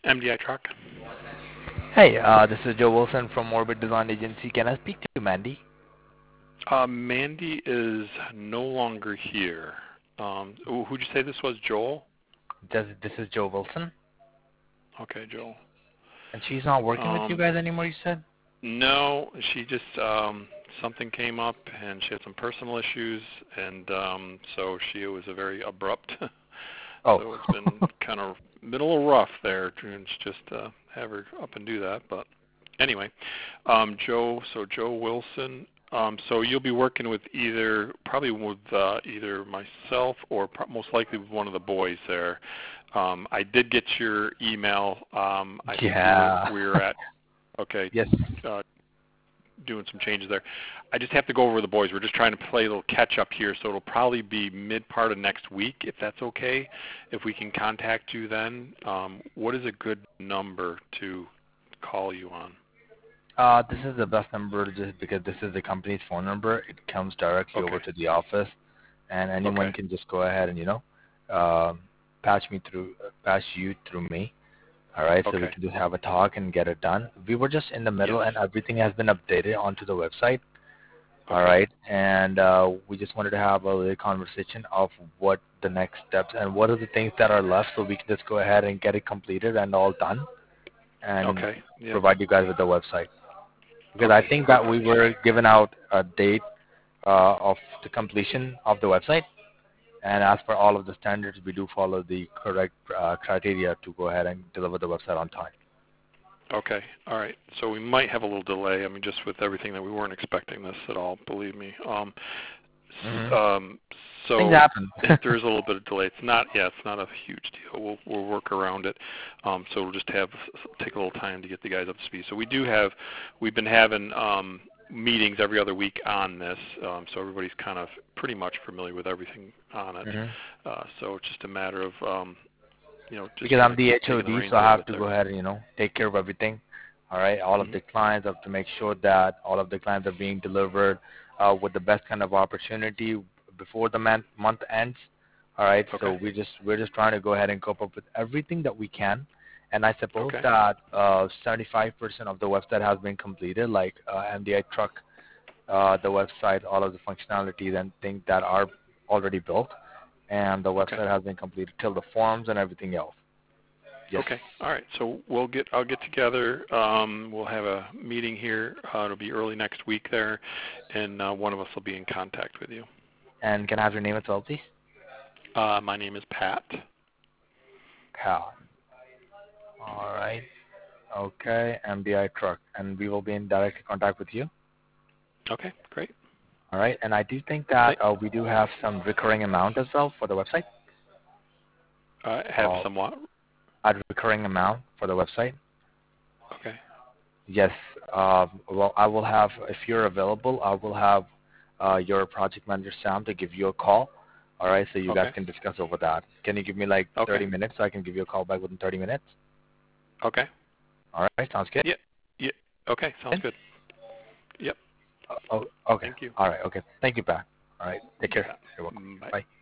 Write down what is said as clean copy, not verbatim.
MDI Truck. Hey, this is Joe Wilson from Orbit Design Agency. Can I speak to Mandy? Mandy is no longer here. Who'd you say this was, Joel? This is Joe Wilson. Okay, Joel. And she's not working with you guys anymore, you said? No, she just, something came up and she had some personal issues, and so she was a very abrupt. Oh. So it's been kind of been a little rough there to just have her up and do that. But anyway, Joe Wilson. So you'll be working with probably with either myself or most likely with one of the boys there. I did get your email. I think we were at, okay, yes. Doing some changes there. I just have to go over with the boys. We're just trying to play a little catch up here, so it'll probably be mid part of next week, if that's okay. If we can contact you then, what is a good number to call you on? This is the best number just because this is the company's phone number. It comes directly over to the office, and anyone can just go ahead and patch you through me. All right, so we can just have a talk and get it done. We were just in the middle, and everything has been updated onto the website. All right, and we just wanted to have a little conversation of what the next steps and what are the things that are left, so we can just go ahead and get it completed and all done, and provide you guys with the website. Because I think that we were given out a date of the completion of the website. And as per all of the standards, we do follow the correct criteria to go ahead and deliver the website on time. Okay. All right. So we might have a little delay. I mean, just with everything that we weren't expecting this at all, believe me. So things happen. There's a little bit of delay. It's not a huge deal. We'll work around it. So we'll just take a little time to get the guys up to speed. So we've been having meetings every other week on this, so everybody's kind of pretty much familiar with everything on it. So it's just a matter of, just because I'm the HOD, so I have to go ahead and take care of everything. All right, all of the clients, I have to make sure that all of the clients are being delivered with the best kind of opportunity before the month ends. All right, so we're just trying to go ahead and cope up with everything that we can. And I suppose that 75% of the website has been completed, like MDI Truck, the website, all of the functionalities and things that are already built. And the website has been completed till the forms and everything else. Yes. Okay. All right. So I'll get together. We'll have a meeting here. It'll be early next week there, and one of us will be in contact with you. And can I have your name as well, please? My name is Pat. Pat. All right. Okay. MDI Truck, and we will be in direct contact with you. Okay. Great. All right. And I do think that we do have some recurring amount as well for the website. Have some what? A recurring amount for the website. Okay. Yes. Well, I will have, if you're available, I will have your project manager, Sam, to give you a call. All right, so you guys can discuss over that. Can you give me like 30 minutes so I can give you a call back within 30 minutes? Okay. All right, sounds good? Yeah. Okay, sounds good. Yep. Okay. Thank you. All right, okay. Thank you, Pat. All right, take care. You're welcome. Bye. Bye.